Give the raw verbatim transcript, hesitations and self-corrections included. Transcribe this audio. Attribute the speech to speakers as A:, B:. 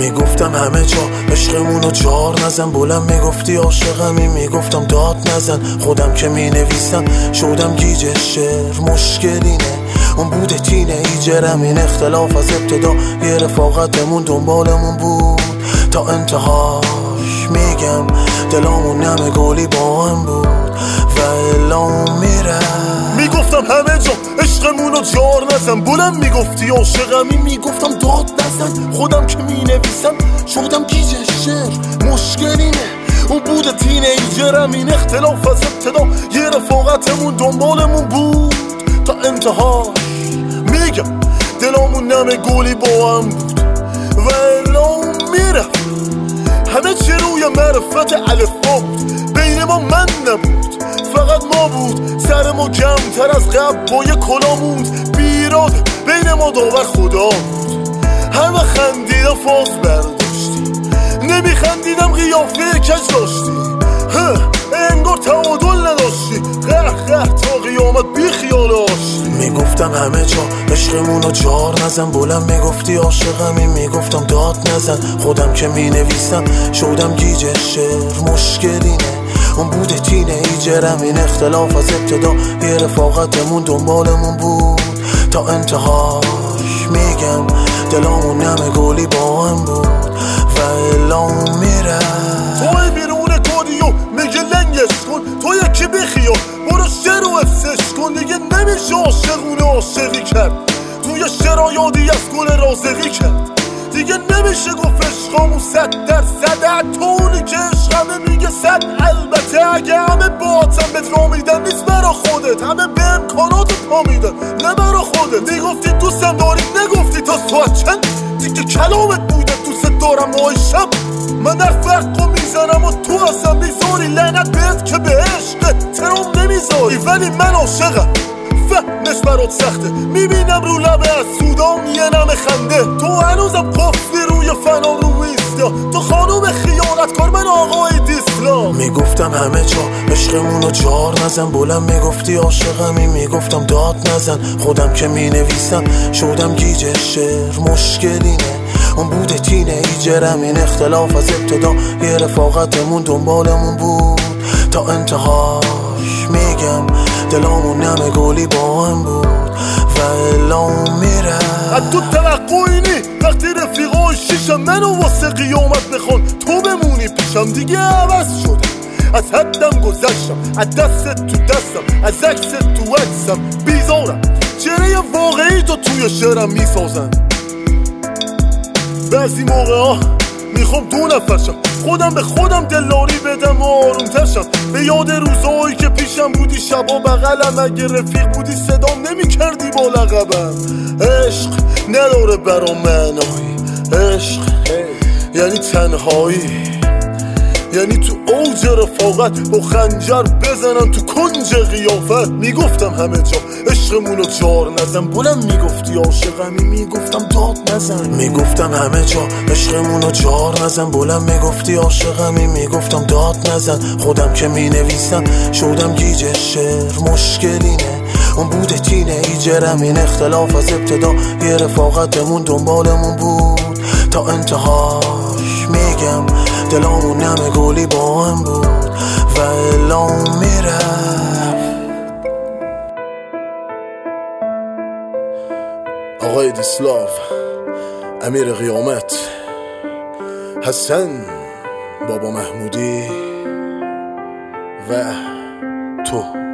A: میگفتم همه جا عشقمونو جار نزن، بلند میگفتی عاشقمی میگفتم داد نزن. خودم که مینویسم شدم گیج شعر، مشکلینه اون بوده تینیجرم. این اختلاف از ابتدا یه رفاقتمون دنبالمون بود تا انتهاش. میگم دلامون نمه گلی با هم بود و الا میرم.
B: میگفتم همه جا عشقمونو جار نزن، بلند میگفتی عاشقمی میگفتم داد نزن. خودم که مینویسم شدم گیج شعر، مشکلینه اون بوده تینیجرم. این اختلاف از ابتدا یه رفاقتمون دنبالمون بود تا انتهاش. میگم دلامون نمه گلی با هم بود و الا میرم. همه چی روی معرفت الفا بود، بین ما من نبود فقط ما بود. سر ما کمتر از قبل با یه کلا موند، بیراده بین ما داور خدا بود. همه خندیدم فاز برداشتی، نمیخندیدم قیافه کج داشتی. انگار تعادل نداشتی، قه قه تا قیامت بی خیال داشتی.
A: میگفتم همه جا عشقمونو جار نزن، بلند میگفتی عاشقمی میگفتم داد نزن. خودم که مینویسم شدم گیج شعر، مشکلینه اون بوده تینیجرم. این اختلاف از ابتدا یه رفاقتمون دنبالمون بود تا انتهاش. میگم دلامون نمه گلی با هم بود و الا میرم.
B: توی بیرون کودیو میگه لنگش کن، تو یکی بخیا برو شعر و افسش کن. دیگه نمیشه عاشقونه عاشقی کرد، توی شعر یادی از گل رازقی کرد. دیگه نمیشه گفت عشقامون صد در صد. حتی اونی که عشقمه میگه صد. البته اگه همه باعتم بهت را میدن نیست برا خودت، همه به امکاناتت پا میدن نه برا خودت. میگفتی دوستم داری نگفتی تا ساعت چند، دیگه کلامت بوده دوست دارم آیشم. من در فرق میزنم و تو اصلا میذاری، لعنت بهت که به عشق ترام نمیذاری. ولی من عاشقم فهمش برات سخته، میبینم رو لبه از سودام یه نمه خنده. تو هنوزم قفلی روی فنا رو ایستا، تو خانوم خیانت کار من آقای دیسلام.
A: میگفتم همه جا عشقمونو جار نزن، بلند میگفتی عاشقمی میگفتم داد نزن. خودم که مینویسم شدم گیج شعر، مشکلینه اون بوده تینیجرم. این اختلاف از ابتدا یه رفاقتمون دنبالمون بود تا انتهاش. میگم دلامون نمه گلی با هم بود و الا میرم.
B: از تو توقعی نی وقتی رفیقای شیشم منو واسه قیامت بخون، تو بمونی پیشم. دیگه عوض شدم، از حدم گذشتم، از دست تو دستم، از عکس تو عکسم بیزارم. چهره واقعی تو توی شعرم میسازم. بعضی موقع ها میخوام دو نفرشم، خودم به خودم دلاری بدم و آروم ترشم. به یاد روزایی که پیشم بودی شبا بغلم، اگه رفیق بودی صدام نمی کردی با لقبم. عشق نداره برام معنایی، عشق یعنی تنهایی، یعنی تو اوج رفاقت با خنجر بزنم تو کنج قیافت. میگفتم همه جا عشقمونو جار نزن، بلند میگفتی عاشقمی میگفتم داد نزن.
A: میگفتم همه جا عشقمونو جار نزن، بلند میگفتی عاشقمی میگفتم داد نزن. خودم که مینویسم شدم گیج شعر، مشکلینه اون بوده تینیجرم. این اختلاف از ابتدا یه رفاقتمون دنبالمون بود تا انتهاش. میگم دلامون نمه گلی با هم بود و الا میرم.
B: آقای دیسلاو، امیر قیامت، حسن بابا محمودی و تو.